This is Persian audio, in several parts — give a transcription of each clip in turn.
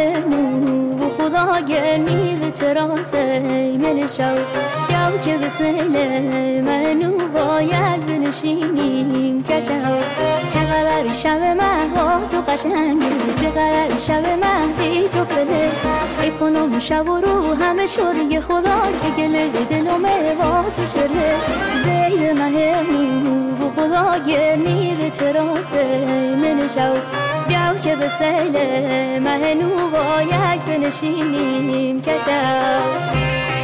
مهنو و خدا گرمید تراسه من شو بیا که به سیل منو باید بنشینیم کشو چقدر شب محوا تو قشنگه چقدر شب مهدی تو پلش ای کنم شب و رو همه شوری خدا که گله دلمه با تو شده زید مهنو و خدا گرمید تراسه من شو بیا که به سیل مهنو باید بنشینیم کشو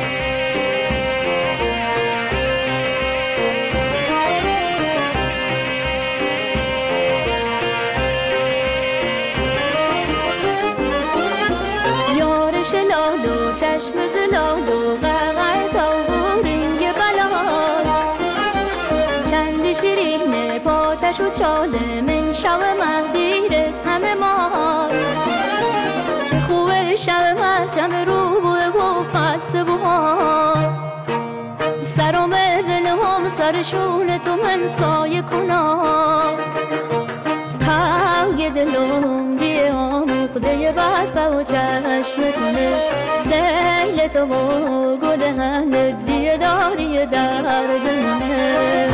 لالو چشم زلالو قرقر تاورینگ بلال چند شیرینه پاتش و چاله من شب مهدی رس همه مال چه خوبه شب محچم رو بوه و فلسه بوها سرم دلم سرشون تو من سایه کنم پاوی دلم دیه آموخده برف و چشم کنه سیل تو و گل هنده دیه داری درد منه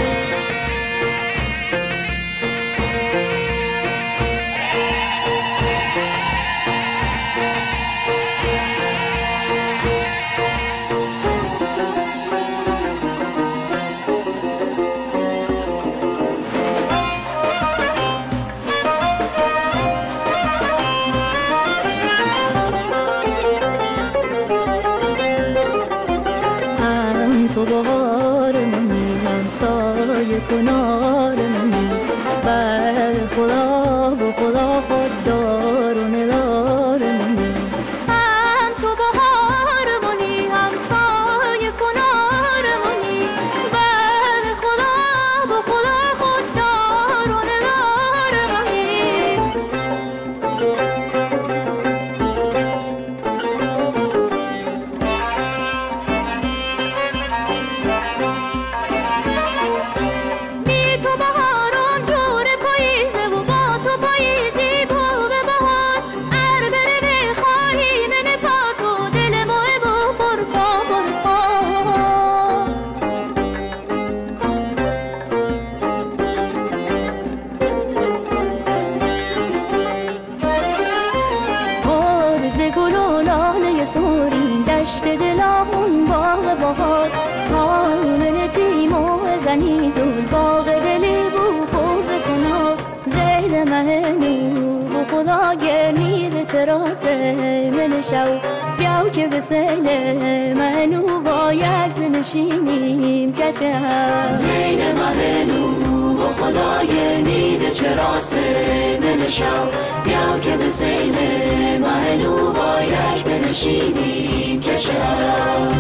تو بهار منی همسایه کنار منی بر خدا و خدا خوددار و ندار منی من تو بهار منی همسایه کنار منی بر خدا و خدا خوددار و ندار منی سورین دشت دلامون باغ بهار تامن تیمو زنی زول باغ دلی بو پوز کنار زید مهنو و خدا گرمید تراسه من شو بیا که به سیل منو باید بنشینیم کشه زید مهنو و خدا گرمید تراسه من شو بیا که به سیل مهنو باید بنشینیم کشه